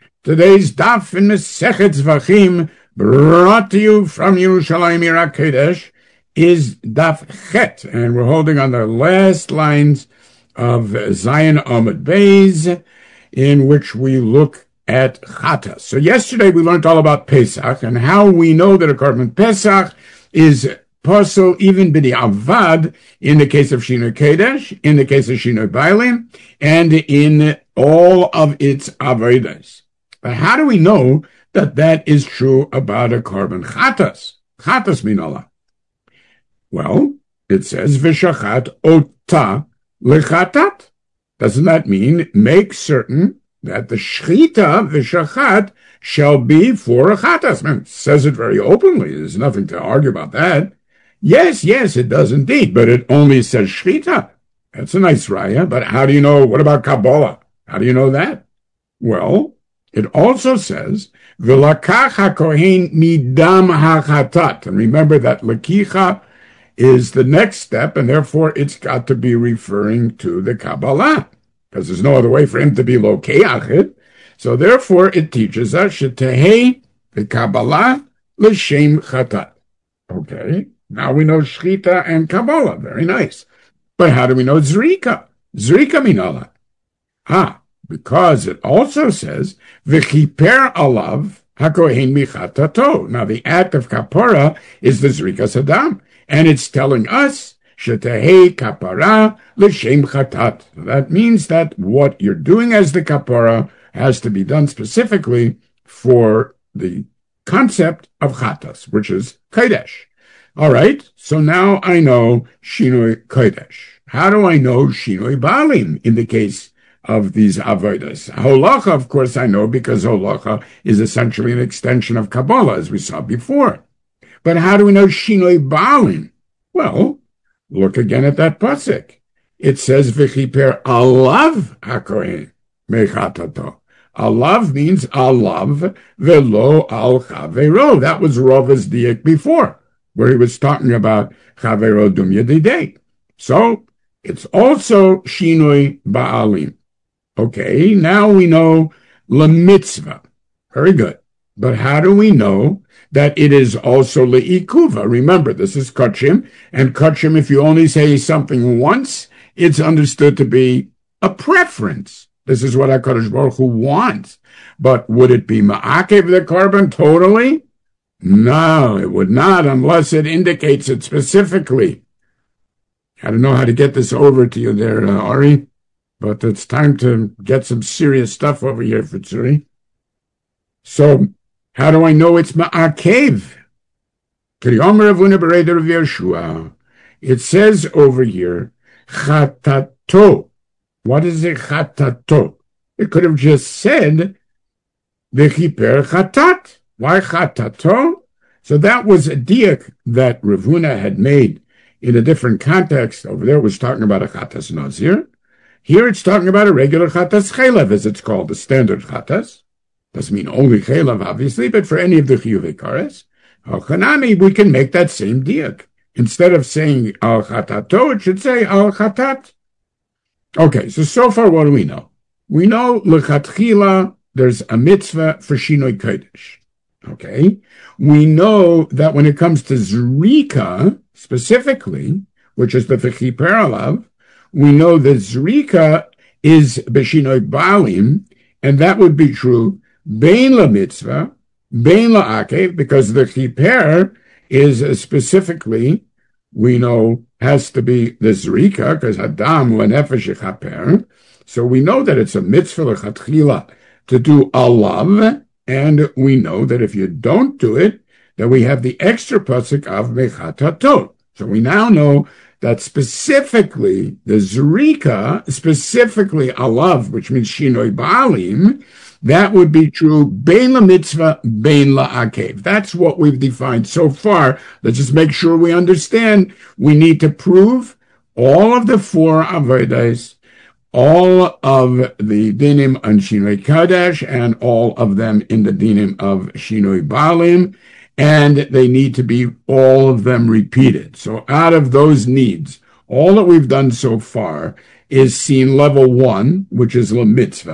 Today's daf in Masechet Zvachim, brought to you from Yerushalayim Ir HaKodesh, is daf Chet, and we're holding on the last lines of Zayin Amud Beis, in which we look at Chatas. So yesterday we learned all about Pesach and how we know that a korban Pesach is possible even b'di'avad in the case of Shinoi Kodesh, in the case of Shinoi Bailim, and in all of its avodas. But how do we know that that is true about a korban chatas? Chatas minola. Well, it says v'shachat ota lechatat. Doesn't that mean make certain that the shchita v'shachat shall be for a chatas? Man, it says it very openly. There's nothing to argue about that. Yes, it does indeed, but it only says shchita. That's a nice raya, but how do you know? What about Kabbalah? How do you know that? Well, it also says, V'lakach hakohen midam hachatat. And remember that lakicha is the next step, and therefore it's got to be referring to the Kabbalah, because there's no other way for him to be lokeach it. So therefore it teaches us, shetehei the Kabbalah l'shem chatat. Okay, now we know shchita and Kabbalah. Very nice. But how do we know zrika? Zrika minala. Because it also says, V'chiper alav hakohen michatato. Now, the act of kapara is the zrikas hadam, and it's telling us, Shetehei kapara l'shem chatat. That means that what you're doing as the kapara has to be done specifically for the concept of chatas, which is kodesh. All right, so now I know Shinoi Kodesh. How do I know Shinoi Baalim in the case of these avodas? Holacha, of course, I know because holacha is essentially an extension of Kabbalah, as we saw before. But how do we know Shinoi Baalim? Well, look again at that pasuk. It says, V'chiper alav hakohen mechatato. Alav means alav velo al chavero. That was Rava's diak before, where he was talking about chavero dum yedidei. So, it's also Shinoi Baalim. Okay, now we know lemitzvah. Very good. But how do we know that it is also le'ikuva? Remember, this is kachim, and kachim, if you only say something once, it's understood to be a preference. This is what HaKadosh Baruch Hu wants. But would it be ma'akev the korban totally? No, it would not, unless it indicates it specifically. I don't know how to get this over to you there, Ari. But it's time to get some serious stuff over here for Tzuri. So, how do I know it's ma'akev? It says over here, chatato. What is it, chatato? It could have just said, v'chiper chatat. Why chatato? So that was a diak that Rav Huna had made in a different context. Over there it was talking about a chatas nazir. Here it's talking about a regular chatas chelev, as it's called, the standard chatas. Doesn't mean only chelev, obviously, but for any of the chiyuvei kares. Al-Chanami, we can make that same diak. Instead of saying al-chatato, it should say al-chatat. Okay, so far what do we know? We know l'chatchila, there's a mitzvah for Shinoi Kodesh. Okay? We know that when it comes to zrika, specifically, which is the v'chiper alav, we know that zrika is b'shinoi baalim, and that would be true bein la mitzvah, bein la akev, because the chiper is specifically, we know, has to be the zrika, because hadam lenefesh yichaper. So we know that it's a mitzvah l'chatchila to do alav, and we know that if you don't do it, then we have the extra pasuk of mechatatot. So we now know that specifically the zrika, specifically alav, which means shinoi baalim, that would be true bein la mitzvah, bein la akev. That's what we've defined so far. Let's just make sure we understand. We need to prove all of the four avodas, all of the dinim on Shinoi Kodesh, and all of them in the dinim of Shinoi Baalim, and they need to be all of them repeated. So out of those needs, all that we've done so far is seen level 1, which is la mitzvah,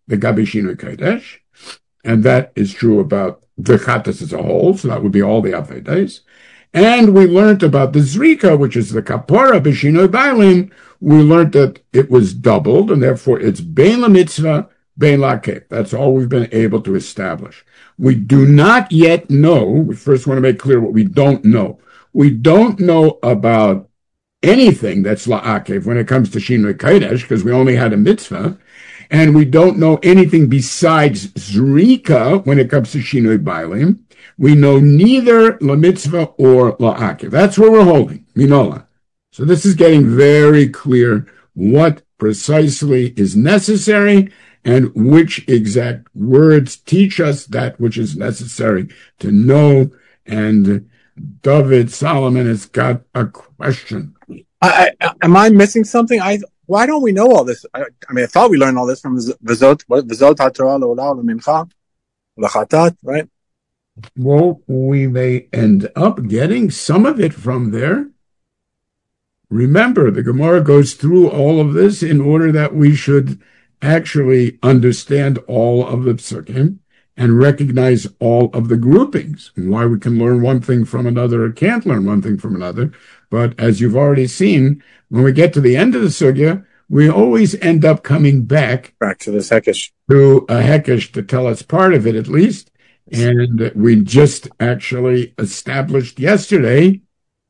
the Gabi Shinui Kodesh, and that is true about the Chatas as a whole, so that would be all the Avedes. And we learned about the Zrika, which is the Kapora B'Shinui Bailim. We learned that it was doubled, and therefore it's Bein LaMitzvah, Bein LaKev. That's all we've been able to establish. We do not yet know, we first want to make clear what we don't know. We don't know about anything that's La'akev when it comes to Shinui Kodesh, because we only had a mitzvah, and we don't know anything besides Zrika when it comes to Shinui Bailim. We know neither LaMitzvah or La'akev. That's where we're holding, Minola. So this is getting very clear what precisely is necessary and which exact words teach us that which is necessary to know. And David Solomon has got a question. Am I missing something? Why don't we know all this? I thought we learned all this from V'zot HaTorah L'Olah L'Mincha L'Chatat, right? Well, we may end up getting some of it from there. Remember, the Gemara goes through all of this in order that we should actually understand all of the psukim and recognize all of the groupings, and why we can learn one thing from another or can't learn one thing from another. But as you've already seen, when we get to the end of the sugya, we always end up coming back to this Hekesh. To a Hekesh to tell us part of it at least. And we just actually established yesterday,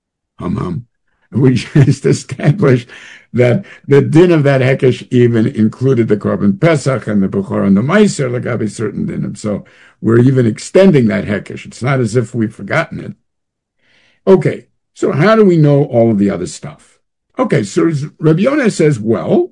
we just established that the din of that Hekesh even included the Korban Pesach and the Bechor and the Meiser, like certain dinim. So we're even extending that Hekesh. It's not as if we've forgotten it. Okay, so how do we know all of the other stuff? Okay, so Rabbi Yonah says, well,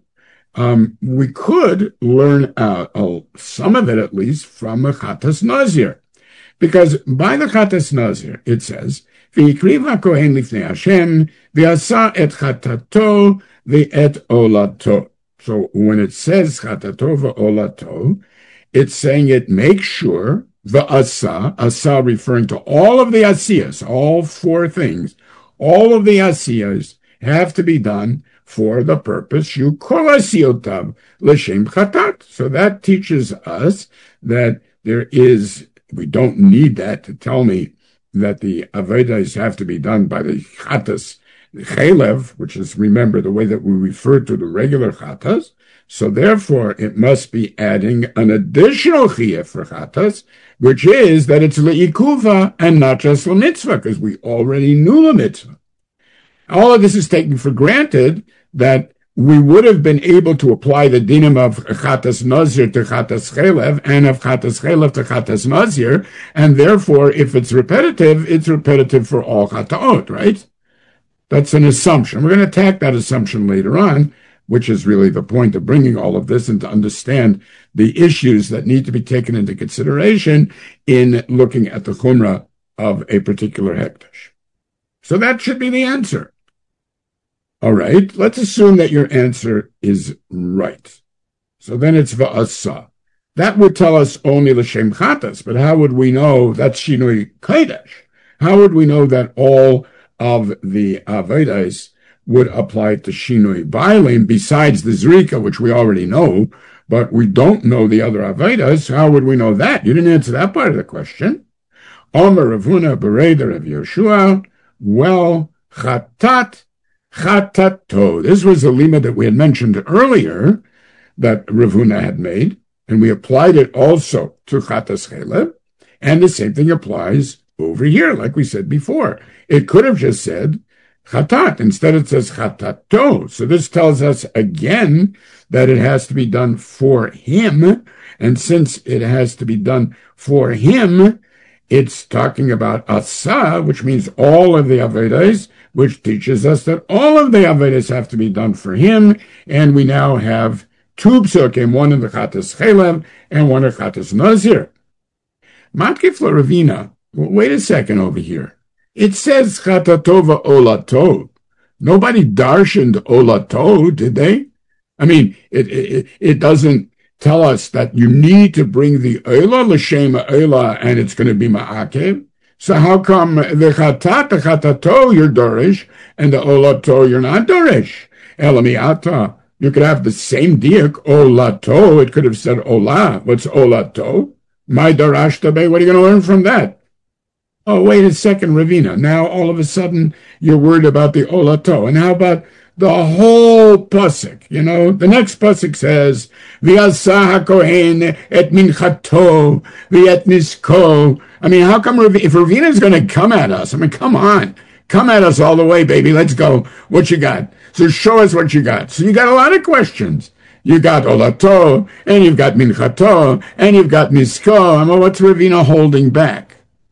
we could learn some of it at least from the Chatas Nazir. Because by the Chatas Nazir, it says, V'yikriv HaKohen lifnei Hashem, v'asa et chatato v'et olato. So when it says chatato v'olato, it's saying it makes sure, asa referring to all of the asiyas, all four things, all of the asiyas have to be done for the purpose you kol asiyotav l'shem chatat. So that teaches us that we don't need that to tell me that the Avedas have to be done by the Chatas Chelev, which is, remember, the way that we refer to the regular Chatas. So therefore, it must be adding an additional Chiyah for Chatas, which is that it's Le'ikuva and not just LaMitzvah, because we already knew LaMitzvah. All of this is taken for granted that we would have been able to apply the dinim of Chatas Nazir to Chatas Chelev and of Chatas Chelev to Chatas Nazir, and therefore, if it's repetitive for all Chataot, right? That's an assumption. We're going to attack that assumption later on, which is really the point of bringing all of this and to understand the issues that need to be taken into consideration in looking at the Chumrah of a particular Hekdesh. So that should be the answer. All right, let's assume that your answer is right. So then it's va'asa. That would tell us only l'shem chatas, but how would we know that's shinui kodesh? How would we know that all of the avedas would apply to shinui bailim besides the zrika, which we already know, but we don't know the other avedas? How would we know that? You didn't answer that part of the question. Omer Rav Huna Bereder of Yeshua. Well, chatat. Chatato. This was a lima that we had mentioned earlier that Rav Huna had made, and we applied it also to Chatas Chelev, and the same thing applies over here, like we said before. It could have just said Chatat. Instead it says Chatato. So this tells us again that it has to be done for him, and since it has to be done for him, it's talking about asa, which means all of the avedas, which teaches us that all of the avedas have to be done for him, and we now have two psukim, one in the Chatas Chelev and one in Chatas Nazir. Matkif Ravina, wait a second over here. It says Chatatova Olato. Nobody darshaned Olato, did they? I mean, it doesn't tell us that you need to bring the Eila l'shem Eila and it's going to be Ma'akev. So how come the Chatato, you're Dorish, and the Olato, you're not Dorish? Elamiata You could have the same diak, olato. It could have said ola. What's olato? My darashtabe. What are you going to learn from that? Oh, wait a second, Ravina. Now, all of a sudden, you're worried about the olato. And how about the whole pasuk? You know, the next pasuk says, V'asa hakohen et minchato v'et nisko. I mean, how come if Ravina's going to come at us? I mean, come on. Come at us all the way, baby. Let's go. What you got? So show us what you got. So you got a lot of questions. You got olato, and you've got minchato, and you've got nisko. I mean, what's Ravina holding back?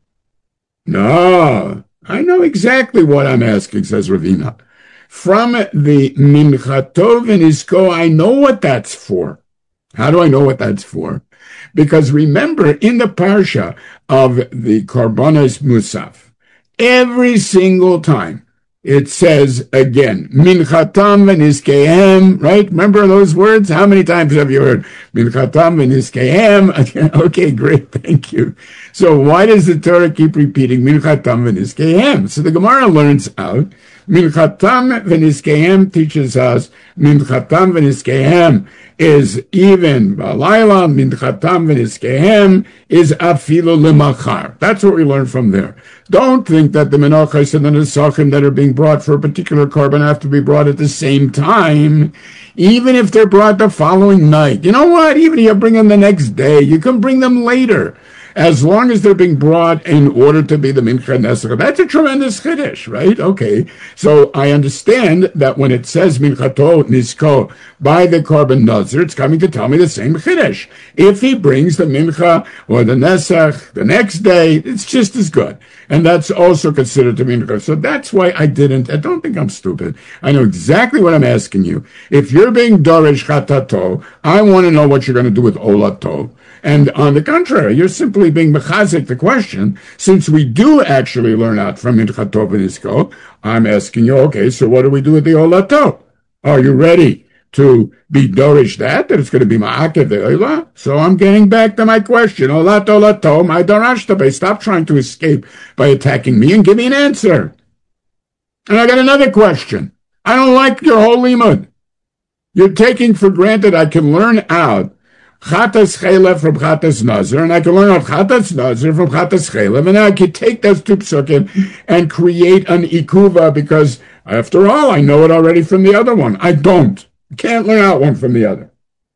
No, I know exactly what I'm asking, says Ravina. From the minchato v'nisko, I know what that's for. How do I know what that's for? Because remember, in the parsha of the Korbanos Musaf, every single time it says again, minchatam v'niskehem, right? Remember those words? How many times have you heard minchatam v'niskehem? Okay, great, thank you. So why does the Torah keep repeating minchatam v'niskehem? So the Gemara learns out, minchatam v'niskehem teaches us, minchatam v'niskehem is even balayla, minchatam v'niskehem is afilu lemachar. That's what we learn from there. Don't think that the menachos and the nesachim that are being brought for a particular korban have to be brought at the same time, even if they're brought the following night. You know what? Even if you bring them the next day, you can bring them later, as long as they're being brought in order to be the mincha nesach. That's a tremendous chiddush, right? Okay, so I understand that when it says minchato nisko by the korban nazir, it's coming to tell me the same chiddush. If he brings the mincha or the nesach the next day, it's just as good. And that's also considered to be mincha. So that's why I don't think I'm stupid. I know exactly what I'm asking you. If you're being dorish chatato, I want to know what you're going to do with olato. And on the contrary, you're simply being mechazik the question. Since we do actually learn out from minchato v'nisko, I'm asking you, okay, so what do we do with the olato? Are you ready to be dorish that it's going to be ma'akev ve'olah? So I'm getting back to my question. Olato, my darashtabe. Stop trying to escape by attacking me and give me an answer. And I got another question. I don't like your whole limud. You're taking for granted I can learn out Chatas Chelev from Chatas Nazir, and I can learn out Chatas Nazir from Chatas Chelev, and then I can take those two psukim and create an ikuva, because, after all, I know it already from the other one. I don't. I can't learn out one from the other.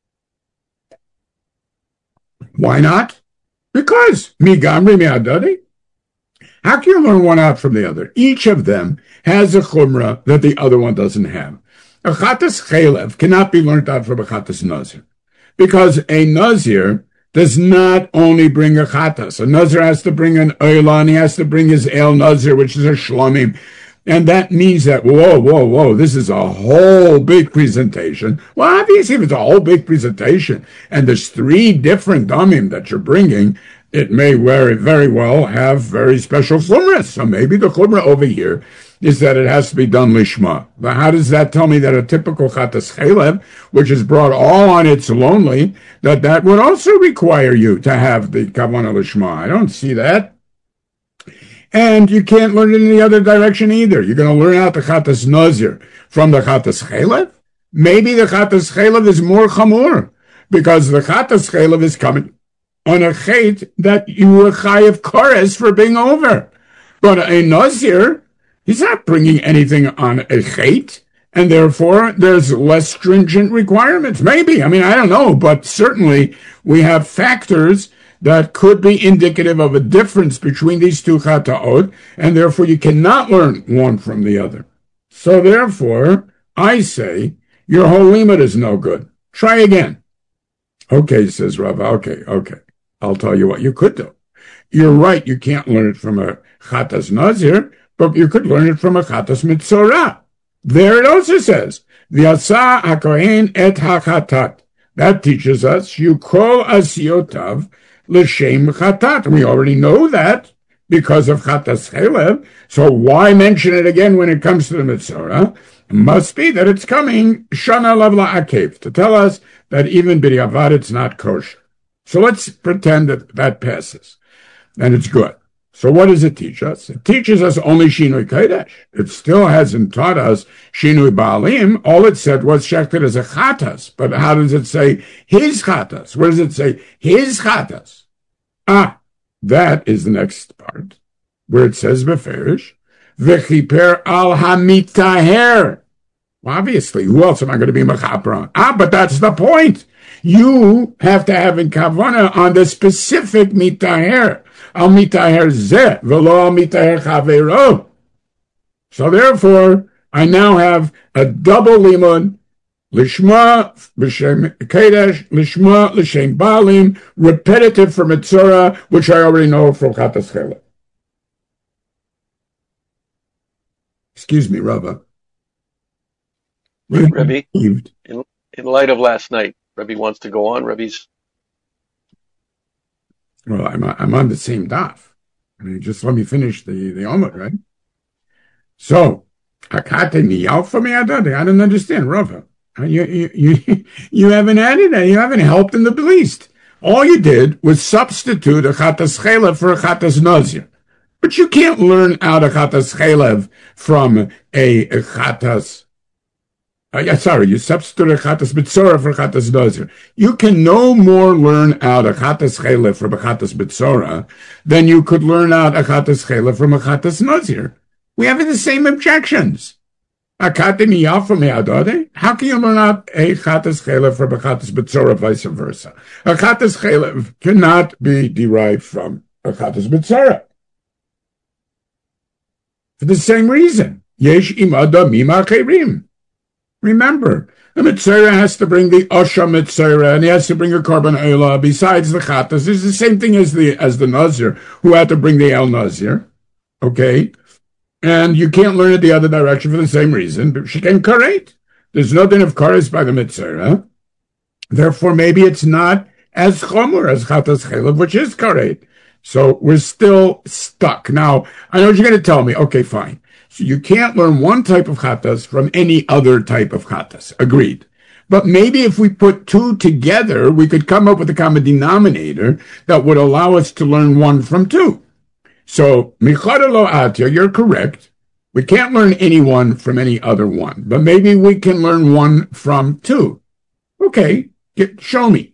Why not? Because, migamri miadadi. How can you learn one out from the other? Each of them has a chumrah that the other one doesn't have. A Chatas Chelev cannot be learned out from a Chatas Nazir, because a Nazir does not only bring a Chatas. A Nazir has to bring an Oila, and he has to bring his El Nazir, which is a Shlomim. And that means that, whoa, this is a whole big presentation. Well, obviously, if it's a whole big presentation, and there's 3 different Damim that you're bringing, it may very, very well have very special chumras. So maybe the chumrah over here is that it has to be done lishma. But how does that tell me that a typical chatas chelev, which is brought all on its lonely, that would also require you to have the kavanah lishma? I don't see that. And you can't learn it in the other direction either. You're going to learn out the chatas nazir from the chatas chelev. Maybe the chatas chelev is more chamur, because the chatas chelev is coming on a chait that you were chayav kores for being over. But a nazir, he's not bringing anything on a chait, and therefore there's less stringent requirements. Maybe, I don't know, but certainly we have factors that could be indicative of a difference between these two chataot, and therefore you cannot learn one from the other. So therefore, I say, your whole limud is no good. Try again. Okay, says Rav, okay. I'll tell you what you could do. You're right, you can't learn it from a chatas nazir, but you could learn it from a chatas mitzorah. There it also says, V'yasa hakohen et hachatat. That teaches us, you call asiyotav l'shem chatat. We already know that because of chatas chelev, so why mention it again when it comes to the mitzorah? It must be that it's coming shana lav la'akev, to tell us that even b'diavad it's not kosher. So let's pretend that passes, and it's good. So what does it teach us? It teaches us only Shinui Kodesh. It still hasn't taught us Shinui Baalim. All it said was Shechted as a Chatas. But how does it say his Chatas? Where does it say his Chatas? That is the next part, where it says Beferish, V'chiper al hamitaher. Obviously, who else am I going to be mechaper on? But that's the point. You have to have in kavana on the specific mitaher. Al mitaher zeh, v'lo al mitaher chavero. So therefore, I now have a double limud, lishma b'shem kedesh, lishma l'shem balim, repetitive for mitzora, which I already know from Chatas Chela. Excuse me, Rava. Rebbe, in light of last night, Rebbe wants to go on. Rebbe's. Well, I'm on the same daf. I mean, just let me finish the Omid, right? So, Hakate niyal for me, I don't understand, Rava. You haven't added that. You haven't helped in the least. All you did was substitute a Chatas Chelev for a Chatas Nazir. But you can't learn out a Chatas Chelev from a Chatas. You substitute a Chatas B'tzora for Chatas Nazir. You can no more learn out a Chatas Chelev from a Chatas B'tzora than you could learn out a Chatas Chelev from a Chatas Nazir. We have the same objections. How can you learn out a Chatas Chelev from a Chatas B'tzora, vice versa? A Chatas Chelev cannot be derived from a Chatas B'tzora. For the same reason. Yesh imada mima cherim. Remember, the Mitzvah has to bring the Osha Mitzvah, and he has to bring a Korban Olah besides the Chatas. It's the same thing as the Nazir, who had to bring the El Nazir. Okay? And you can't learn it the other direction for the same reason. But she can karet. There's no din of kares by the Mitzvah. Therefore, maybe it's not as chomer as Chatas Chelev, which is karet. So we're still stuck. Now, I know what you're going to tell me. Okay, fine. So you can't learn one type of chatas from any other type of chatas. Agreed. But maybe if we put two together, we could come up with a common denominator that would allow us to learn one from two. So, Michara lo atya, you're correct. We can't learn any one from any other one. But maybe we can learn one from two. Okay, show me.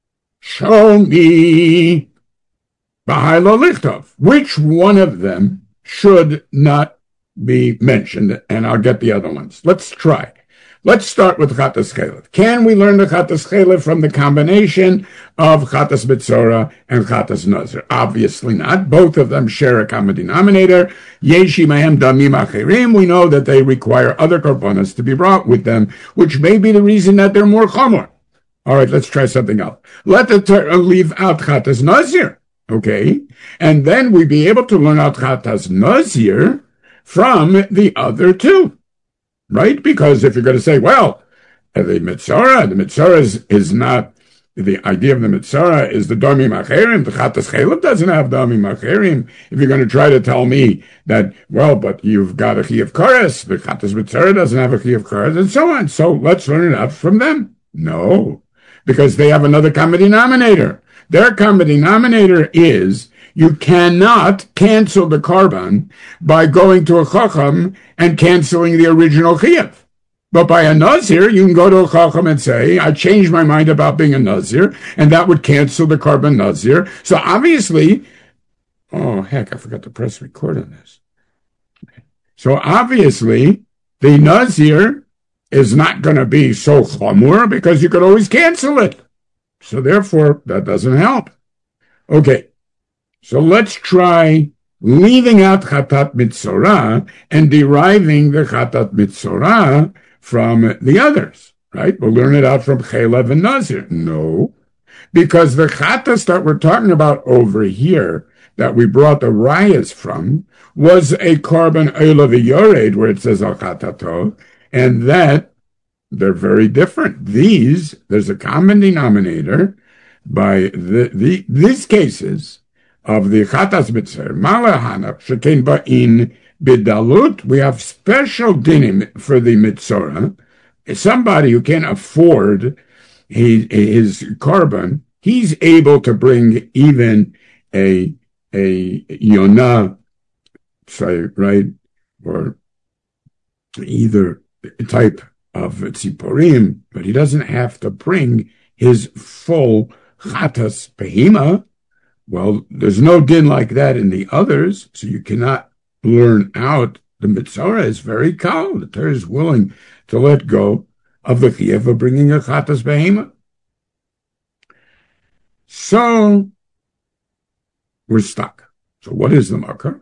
Show me. B'hai lo lichtov. Which one of them should not be mentioned, and I'll get the other ones. Let's try. Let's start with Chatas Chelev. Can we learn the Chatas Chelev from the combination of Chatas B'tzora and Chatas Nazir? Obviously not. Both of them share a common denominator. Yeshi Mahem Damim Acherim. We know that they require other korbanos to be brought with them, which may be the reason that they're more chomer. All right, let's try something else. Let the Torah leave out Chatas Nazir. Okay? And then we'd be able to learn out Chatas Nazir from the other two, right? Because if you're going to say, well, the Mitzvah is not, the idea of the Mitzvah is the Damim Acherim, the Chatas Chelev doesn't have Damim Acherim. If you're going to try to tell me that, well, but you've got a Chi of Koros, the Chatas Mitzvah doesn't have a Chi of Koros, and so on. So let's learn it out from them. No, because they have another common denominator. Their common denominator is you cannot cancel the korban by going to a chacham and canceling the original chiyuv. But by a nazir, you can go to a chacham and say, I changed my mind about being a nazir, and that would cancel the korban nazir. So obviously, oh, heck, I forgot to press record on this. So obviously, the nazir is not going to be so chamur because you could always cancel it. So therefore, that doesn't help. Okay. So let's try leaving out Chatat Mitzorah and deriving the Chatat Mitzorah from the others, right? We'll learn it out from Chelev and Nazir. No, because the Chatas that we're talking about over here, that we brought the rayas from, was a Korban Olah V'Yored, where it says Al Chatato, and that they're very different. There's a common denominator by these cases of the Chatas Mitzvah, Malahana, Sheken Ba'in Bidalut, we have special dinim for the Mitzvah. Somebody who can't afford his korban, he's able to bring even a a Yonah, say, right, or either type of tziporim, but he doesn't have to bring his full chatas behema. Well, there's no din like that in the others, so you cannot learn out. The mitzvah is very kal. The Torah is willing to let go of the chiyuv of bringing a chatas behema. So we're stuck. So what is the marker?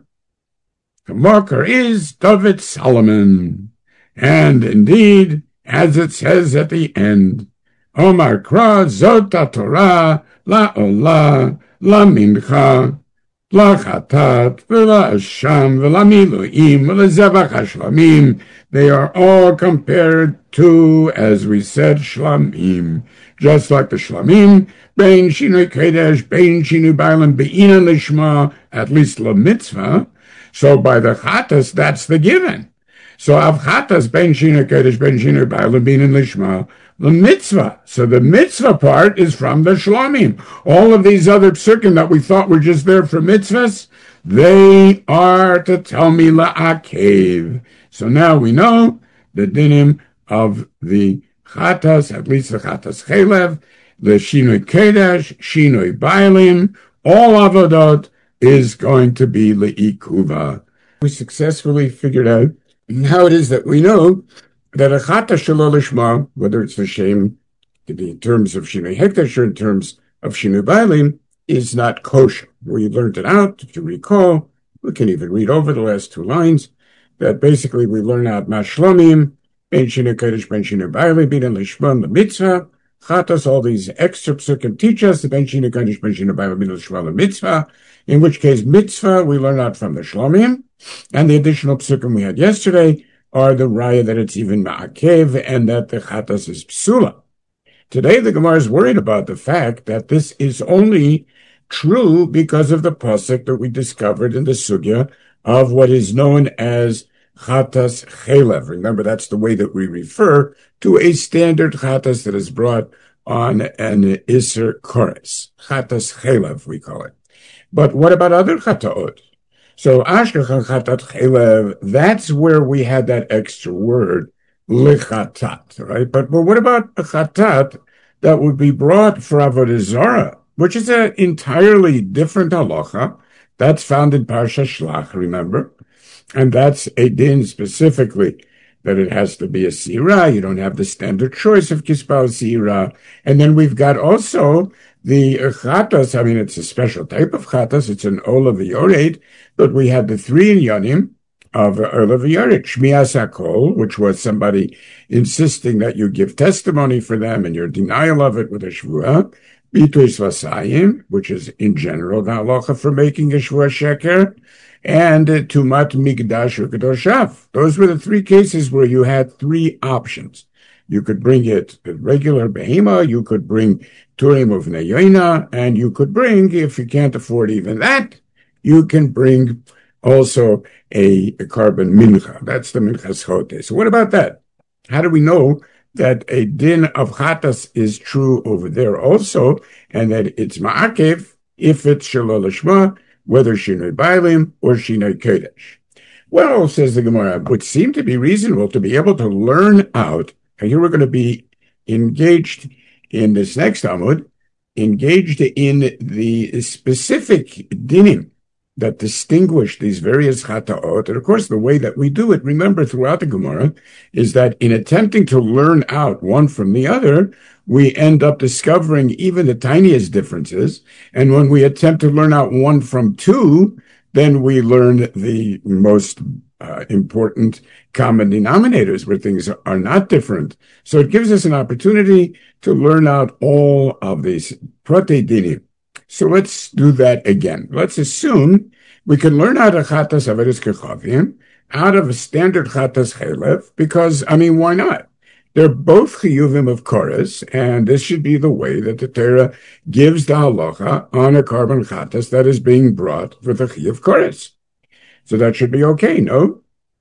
The marker is David Solomon. And indeed, as it says at the end, Omar Kra Zot Torah La Olah La Mincha La Chatat V'la Asham V'la Miluim V'la Zevach HaShlamim. They are all compared to, as we said, Shlamim. Just like the Shlamim, Bein Shinui Kodesh, Bein Shinui Bailam, Be'inan Lishma, at least La Mitzvah. So by the Chatas, that's the given. So Av Chatas, Bein Shinui Kodesh, Bein Shinui Bailam, Be'inan Lishma, the mitzvah. So the mitzvah part is from the Shlamim. All of these other psukim that we thought were just there for mitzvahs, they are to tell me la'akev. So now we know the dinim of the chatas, at least the chatas chelev, the shinoi kedesh, shinoi bailim, all avodot is going to be le'ikuva. We successfully figured out how it is that we know that a chata shelo lishma, whether it's the shem in terms of shinoi hekdesh or in terms of shinoi bailim, is not kosher. We learned it out, if you recall. We can even read over the last two lines, that basically we learn out mashlomim, ben shinoi kodesh, ben shinoi bailim, ben lishma, the mitzvah, chatas, all these extra psukim teach us, the ben shinoi kodesh, ben shinoi bailim, ben lishma, the mitzvah, in which case mitzvah we learn out from the shlomim, and the additional psukim we had yesterday are the raya that it's even ma'akev and that the chatas is psula. Today the Gemara is worried about the fact that this is only true because of the pasuk that we discovered in the sugya of what is known as chatas chelev. Remember, that's the way that we refer to a standard chatas that is brought on an iser kores. Chatas chelev, we call it. But what about other chataot? So ashkechan chatat chelev, that's where we had that extra word, lechatat, right? But what about a chatat that would be brought for avodah zarah, which is an entirely different halacha? That's found in Parsha Shlach, remember? And that's a din specifically that it has to be a sirah. You don't have the standard choice of kispal sirah. And then we've got also the chatas. I mean, it's a special type of chatas. It's an olav yored, but we had the three inyanim of olav yored. Shmias hakol, which was somebody insisting that you give testimony for them and your denial of it with a shvuah. Bituis vasayim, which is in general the halacha for making a shvuah sheker, and tumat migdash or kedoshav. Those were the three cases where you had three options. You could bring it regular behema, you could bring turim of neyoina, and you could bring, if you can't afford even that, you can bring also a carbon mincha. That's the minchas chote. So what about that? How do we know that a din of chatas is true over there also, and that it's ma'akev if it's shelo lishma, whether shinoi bailim or shinoi kodesh? Well, says the Gemara, it would seem to be reasonable to be able to learn out, and here we're going to be engaged in this next Amud, engaged in the specific dinim that distinguish these various chataot. And of course, the way that we do it, remember throughout the Gemara, is that in attempting to learn out one from the other, we end up discovering even the tiniest differences. And when we attempt to learn out one from two, then we learn the most important common denominators where things are not different. So it gives us an opportunity to learn out all of these protei dinim. So let's do that again. Let's assume we can learn out of chatas averis kechavim out of a standard chatas chelev, because, I mean, why not? They're both chiyuvim of kores, and this should be the way that the Torah gives the halacha on a carbon chatas that is being brought for the chiyuv kores. So that should be okay, no?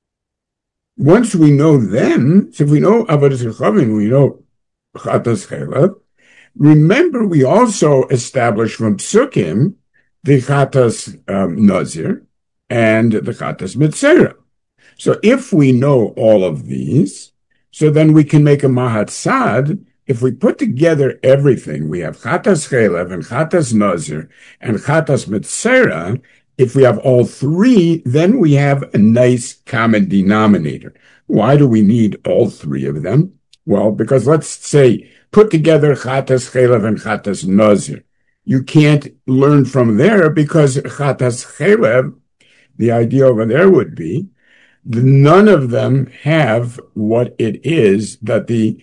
Once we know them, so if we know averis kechavim, we know chatas chelev. Remember, we also established from psukim the Chatas Nazir, and the Chatas Mitzera. So if we know all of these, so then we can make a Mahatzad. If we put together everything, we have Chatas Chelev and Chatas Nazir and Chatas Mitzera. If we have all three, then we have a nice common denominator. Why do we need all three of them? Well, because let's say, put together Chatas Chelev and Chatas Nazir. You can't learn from there because Chatas Chelev, the idea over there would be, none of them have what it is that the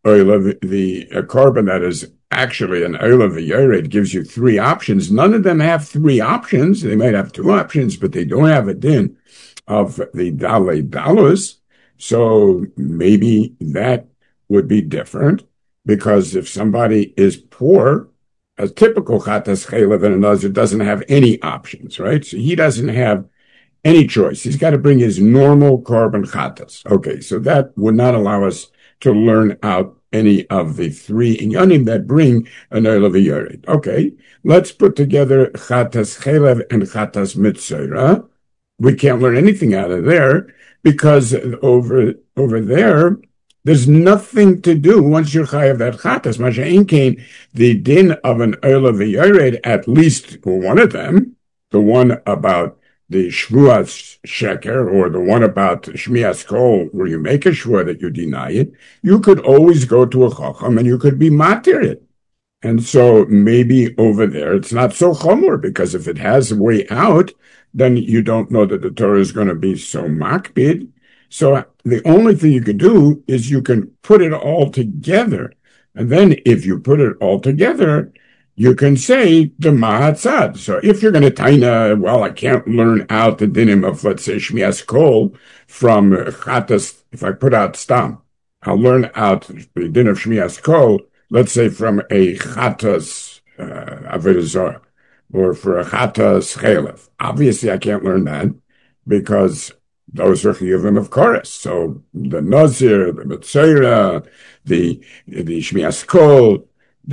carbon that is actually an oil of the gives you three options. None of them have three options. They might have two options, but they don't have a din of the Dale Dalus. So maybe that would be different, because if somebody is poor, a typical Chatas Chelev and a Nazir doesn't have any options, right? So he doesn't have any choice. He's got to bring his normal carbon Chatas. Okay, so that would not allow us to learn out any of the three inyanim that bring an oil of a yored. Okay, let's put together Chatas Chelev and Chatas Mitzera. We can't learn anything out of there, because over there, there's nothing to do once you're chayav that chatas. Masha'in kain, the din of an oil of a yored, at least one of them, the one about the shvuas sheker, or the one about shmias kol, where you make a shvua that you deny it, you could always go to a chacham and you could be matir it. And so maybe over there it's not so chomor, because if it has a way out, then you don't know that the Torah is going to be so makbid. So the only thing you can do is you can put it all together. And then if you put it all together, you can say the Mahatzad. So if you're going to taina, well, I can't learn out the dinim of, let's say, Shmias Kol from Chatas. If I put out Stam, I'll learn out the din of Shmias Kol, let's say from a Chatas Avodah Zarah, or for a Chatas Chelev. Obviously, I can't learn that, because those are chiyuvim of chorus. So the Nazir, the Mitzera, the Shmias Kol,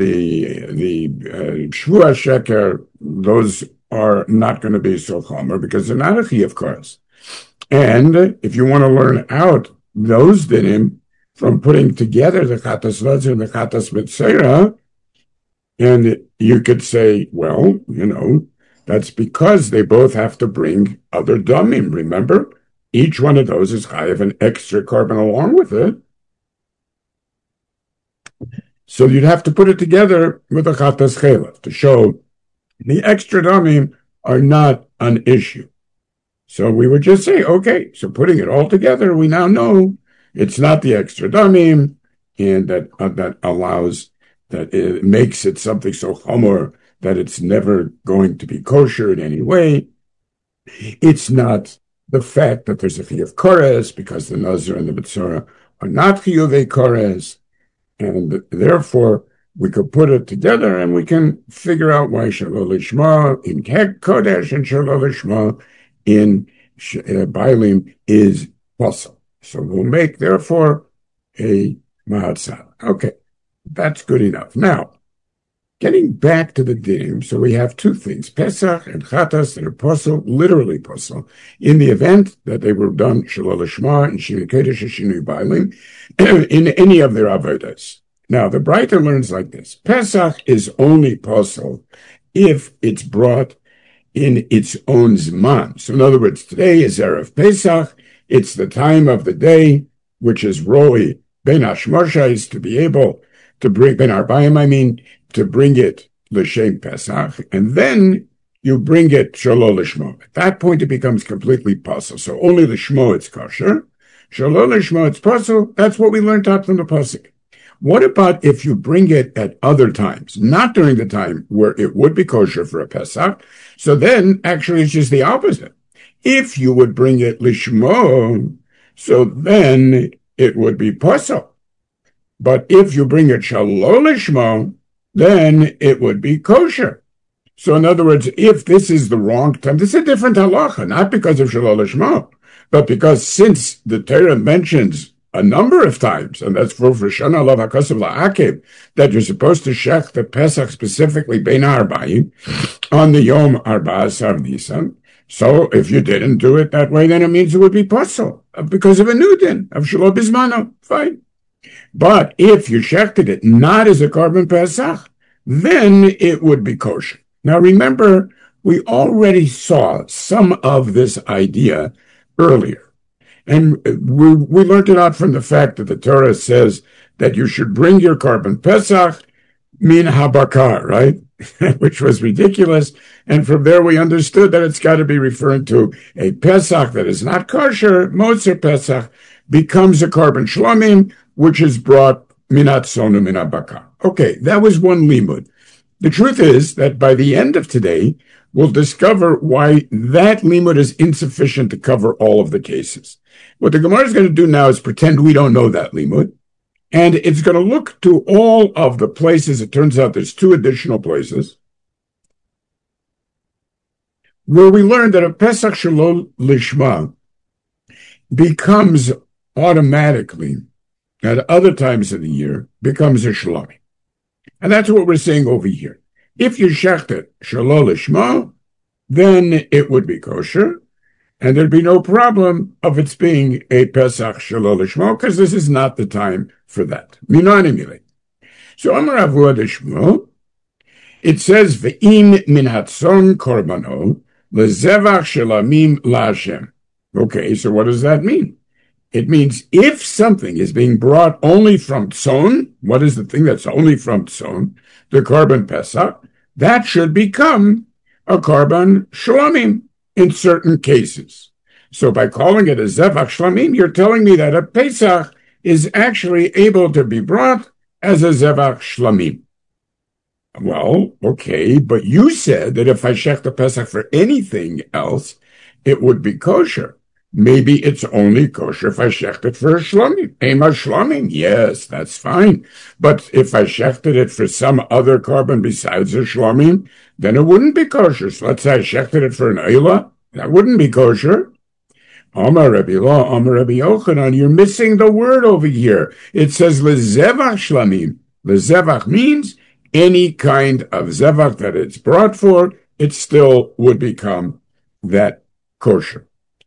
the Shvua Sheker, those are not going to be so chomer, because they're not a chiyuv chorus. And if you want to learn out those dinim from putting together the Chatas Nazir and the Chatas Mitzera, and you could say, well, that's because they both have to bring other damim. Remember, each one of those is chayav an extra carbon along with it. So you'd have to put it together with a Chatas Chelev to show the extra damim are not an issue. So we would just say, okay, so putting it all together, we now know it's not the extra damim, and that allows, that it makes it something so chomor that it's never going to be kosher in any way. It's not the fact that there's a chiyuv kores, because the Nazir and the Mitzora are not chiyuvei kores, and therefore we could put it together and we can figure out why Shalol Lishma in Kek Kodesh and Shalol Lishma in Bailim is possible. So we'll make, therefore, a Mahatzal. Okay, that's good enough. Now, getting back to the dinim, so we have two things, Pesach and Chatas, that are possible, literally possible, in the event that they were done Shalol Lishma and Shinui Kodesh and Shinui Bailim, in any of their avodas. Now, the Breita learns like this. Pesach is only possible if it's brought in its own Zman. So in other words, today is Erev Pesach. It's the time of the day, which is Roi Ben Hashmosha, is to be able to bring, Ben Arbayim, to bring it L'Shem Pesach, and then you bring it Shalol Lishmo. At that point, it becomes completely possible. So only Lishmo it's kosher. Shalol Lishmo it's possible. That's what we learned out from the pasuk. What about if you bring it at other times, not during the time where it would be kosher for a Pesach? So then, actually, it's just the opposite. If you would bring it Lishmo, so then it would be possible. But if you bring it Shalol Lishmo, then it would be kosher. So in other words, if this is the wrong time, this is a different halacha, not because of Shalol Lishmo, but because since the Torah mentions a number of times, and that's for Shana Lav HaKosav La'akev, that you're supposed to shech the Pesach specifically Bein HaArbayim, on the Yom Arba'asar Nisan. So if you didn't do it that way, then it means it would be pasul because of a new din of Shelo Bismano. Fine. But if you shechted it not as a korban pesach, then it would be kosher. Now remember, we already saw some of this idea earlier. And we learned it out from the fact that the Torah says that you should bring your korban pesach min habakar, right? Which was ridiculous. And from there we understood that it's got to be referring to a pesach that is not kosher. Motzer pesach becomes a korban shlomim, which is brought minat sonu min habakar. Okay, that was one limud. The truth is that by the end of today, we'll discover why that limud is insufficient to cover all of the cases. What the Gemara is going to do now is pretend we don't know that limud, and it's going to look to all of the places. It turns out there's 2 additional places where we learned that a Pesach Shelo Lishma becomes automatically, at other times of the year, becomes a Shlami. And that's what we're saying over here. If you shecht it Shelo Lishma, then it would be kosher, and there'd be no problem of its being a Pesach Shelo Lishma, because this is not the time for that. Minanimile. So Amar Avua Deshmo, it says, Ve'im min hatzon korbano, lezevach shelamim la'Hashem. Okay, so what does that mean? It means if something is being brought only from tzon, what is the thing that's only from tzon? The korban pesach, that should become a korban shlamim in certain cases. So by calling it a zevach shlamim, you're telling me that a pesach is actually able to be brought as a zevach shlamim. Well, okay, but you said that if I shech the pesach for anything else, it would be kosher. Maybe it's only kosher if I shecht it for a shlomim. Ema shlomim, yes, that's fine. But if I shechted it for some other korban besides a shlomim, then it wouldn't be kosher. So let's say I shechted it for an eila, that wouldn't be kosher. Amar Rabbi Lo, Amar Rabbi Yochanan, you're missing the word over here. It says lezevach shlamim. Lezevach means any kind of zevach that it's brought for, it still would become that kosher.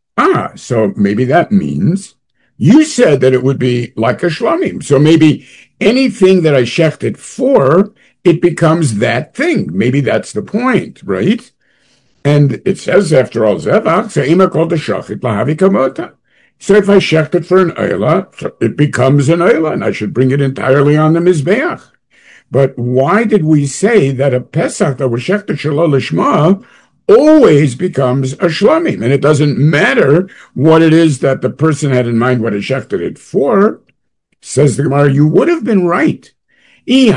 So maybe that means you said that it would be like a shlamim. So maybe anything that I shechted for, it becomes that thing. Maybe that's the point, right? And it says, after all, zevach, se'ima kol deshachit lahavi kamota. So if I shechted for an eila, it becomes an eila, and I should bring it entirely on the mizbeach. But why did we say that a pesach that was shechted shelo lishma always becomes a shlamim, and it doesn't matter what it is that the person had in mind what he shechted it for? Says the Gemara, you would have been right. If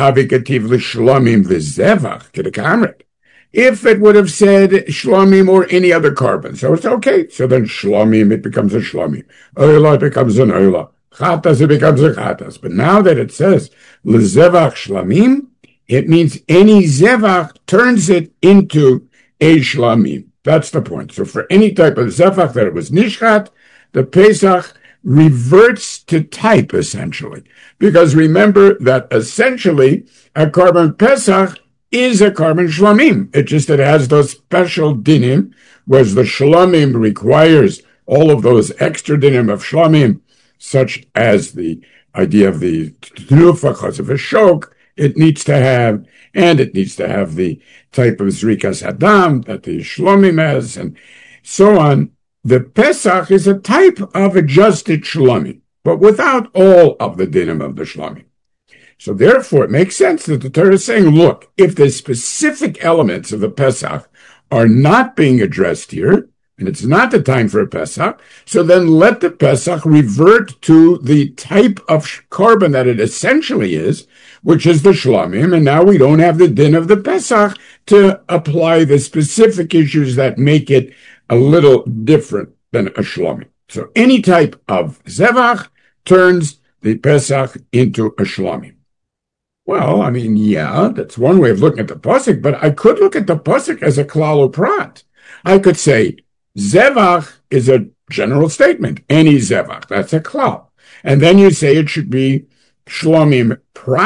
it would have said shlamim or any other korban, so it's okay. So then shlamim, it becomes a shlamim. Oila, it becomes an oila. Chatas, it becomes a chatas. But now that it says lezevach shlamim, it means any zevach turns it into a shlamim. That's the point. So for any type of zevach that it was nishchat, the Pesach reverts to type, essentially. Because remember that essentially a korban Pesach is a korban shlamim. It just that it has those special dinim, whereas the shlamim requires all of those extra dinim of shlamim, such as the idea of the tenufa, chaz of a shok, it needs to have, and it needs to have the type of zrikas hadam that the shlomim has, and so on. The Pesach is a type of adjusted shlomim, but without all of the dinim of the shlomim. So therefore, it makes sense that the Torah is saying, look, if the specific elements of the Pesach are not being addressed here, and it's not the time for a Pesach, so then let the Pesach revert to the type of korban that it essentially is, which is the shlamim, and now we don't have the din of the Pesach to apply the specific issues that make it a little different than a shlamim. So any type of zevach turns the Pesach into a shlamim. Well, I mean, yeah, that's one way of looking at the pasuk, but I could look at the pasuk as a klal uprat. I could say, zevach is a general statement. Any zevach, that's a klal. And then you say it should be shlamim prat.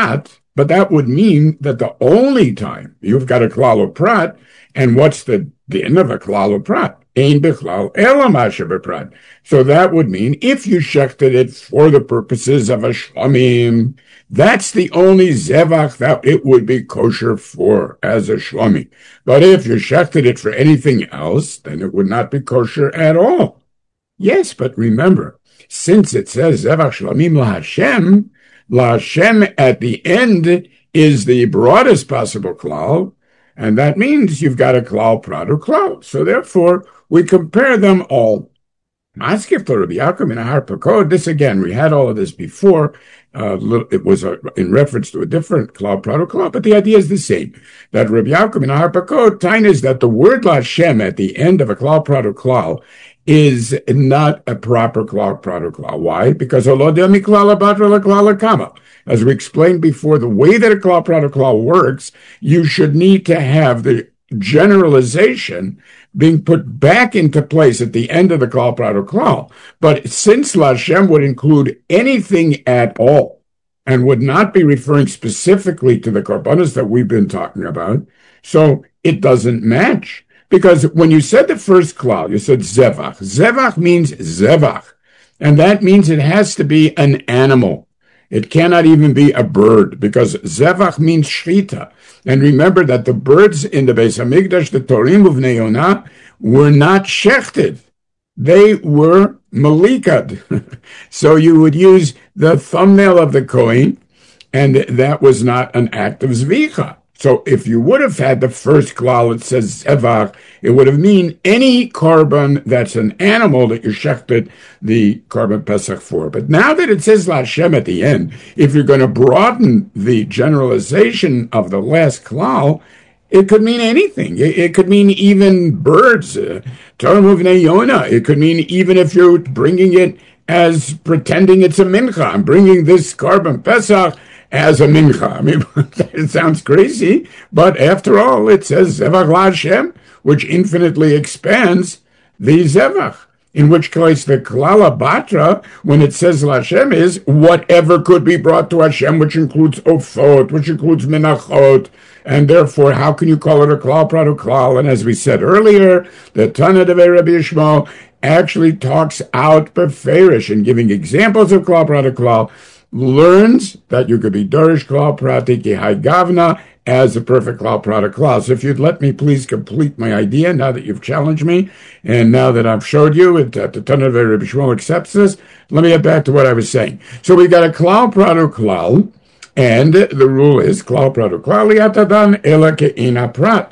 But that would mean that the only time you've got a klal prat, and what's the din of a klal prat? Ein bichlal ela masha b'prat. So that would mean if you shechted it for the purposes of a shlomim, that's the only zevach that it would be kosher for as a shlomi. But if you shechted it for anything else, then it would not be kosher at all. Yes, but remember, since it says zevach shlomim LaHashem at the end is the broadest possible klal, and that means you've got a klal prat or klal. So therefore, we compare them all. This again, we had all of this before. It was in reference to a different klal prat or klal, but the idea is the same. That Rabbi Yaakov in Harpakot is that the word LaHashem at the end of a klal prat or klal is not a proper klal prat or klal. Why? Because as we explained before, the way that a klal prat or klal works, you should need to have the generalization being put back into place at the end of the klal prat or klal. But since LaHashem would include anything at all and would not be referring specifically to the korbanos that we've been talking about, so it doesn't match. Because when you said the first klal, you said zevach. Zevach means zevach. And that means it has to be an animal. It cannot even be a bird, because zevach means shchita. And remember that the birds in the Beis Hamikdash, the Torim of Yonah, were not shechted. They were malikad. So you would use the thumbnail of the kohen, and that was not an act of zvicha. So if you would have had the first klal, it says zevach, it would have mean any korban that's an animal that you shechted the korban pesach for. But now that it says LaHashem at the end, if you're going to broaden the generalization of the last klal, it could mean anything. It could mean even birds, Torah Muvnei Yonah. It could mean even if you're bringing it as pretending it's a mincha. I'm bringing this korban pesach as a mincha. I mean, it sounds crazy, but after all, it says Zevach LaHashem, which infinitely expands the Zevach. In which case, the Klala Batra, when it says LaHashem, is whatever could be brought to Hashem, which includes Ofot, which includes Menachot, and therefore, how can you call it a Klal Prat or Klal? And as we said earlier, the Tana Devei Rabbi Yishmael actually talks out beferish in giving examples of Klal Prat or Klal, learns that you could be Dorish Klal Pratik Yehai Gavna as a perfect Klal Prat or Klal. So if you'd let me please complete my idea now that you've challenged me, and now that I've showed you that the Tana Devei Rabbi Yishmael accepts this, let me get back to what I was saying. So we got a Klal Prat or Klal, and the rule is Klal Prat or Klal Yatadan Ela Ke'ina Prat.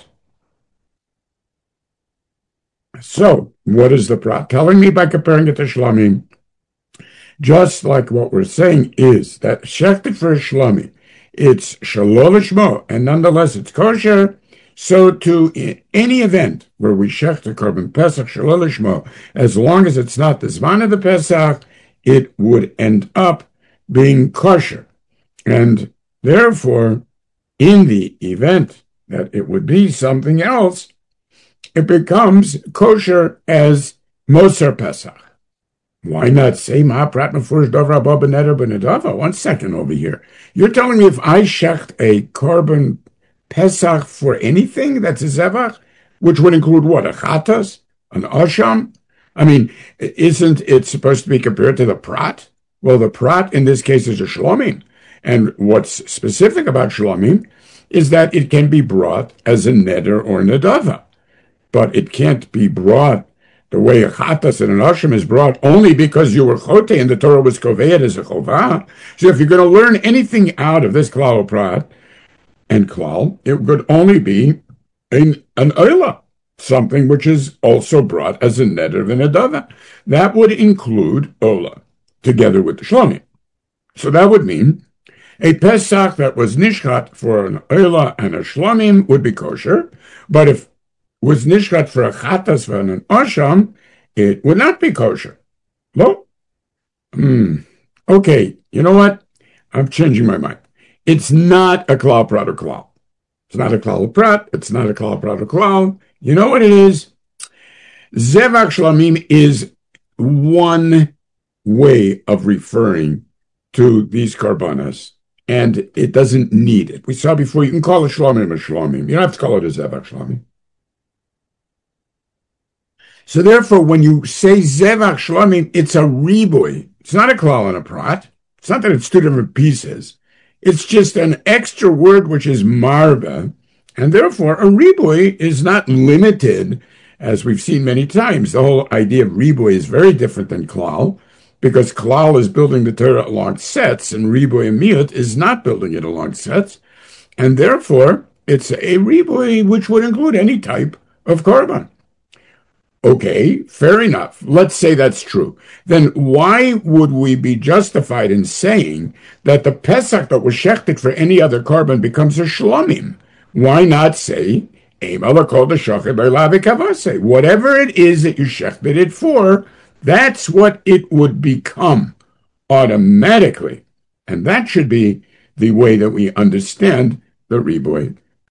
So what is the Prat telling me by comparing it to Shlamim? Just like what we're saying is that shechted for a shlami, it's shalol lishmo, and nonetheless it's kosher. So to in any event where we shecht a korban pesach shalol lishmo, as long as it's not the zman of the pesach, it would end up being kosher. And therefore, in the event that it would be something else, it becomes kosher as Moser Pesach. Why not say Ma'aprat Mefurish Dovra Abba B'Neder B'Nedava? 1 second over here. You're telling me if I shecht a korban Pesach for anything that's a zevach, which would include what, a chatas, an asham? I mean, isn't it supposed to be compared to the prat? Well, the prat in this case is a shlomim. And what's specific about shlomim is that it can be brought as a neder or nedava. But it can't be brought the way a chatas and an asham is brought only because you were chote and the Torah was koveid as a chovah. So if you're going to learn anything out of this klal prat and klal, it would only be an oila, something which is also brought as a neder and a dava. That would include ola, together with the shlomim. So that would mean a pesach that was nishchat for an oila and a shlomim would be kosher, but if was nishkat for a chatas and an asham, it would not be kosher. No? Okay, you know what? I'm changing my mind. It's not a klal prat or klal. It's not a klal prat. It's not a klal prat or klal. You know what it is? Zevach shlamim is one way of referring to these karbanas and it doesn't need it. We saw before you can call a shlomim a shlomim. You don't have to call it a zevach shlomim. So therefore, when you say zevach shlomim, it's a riboy. It's not a klal and a prat. It's not that it's two different pieces. It's just an extra word which is marba, and therefore a riboy is not limited, as we've seen many times. The whole idea of riboy is very different than klal, because klal is building the Torah along sets, and riboy and miut is not building it along sets, and therefore it's a riboy which would include any type of korban. Okay, fair enough. Let's say that's true. Then why would we be justified in saying that the Pesach that was shechted for any other korban becomes a shlomim? Why not say, whatever it is that you shechted it for, that's what it would become automatically. And that should be the way that we understand the riboy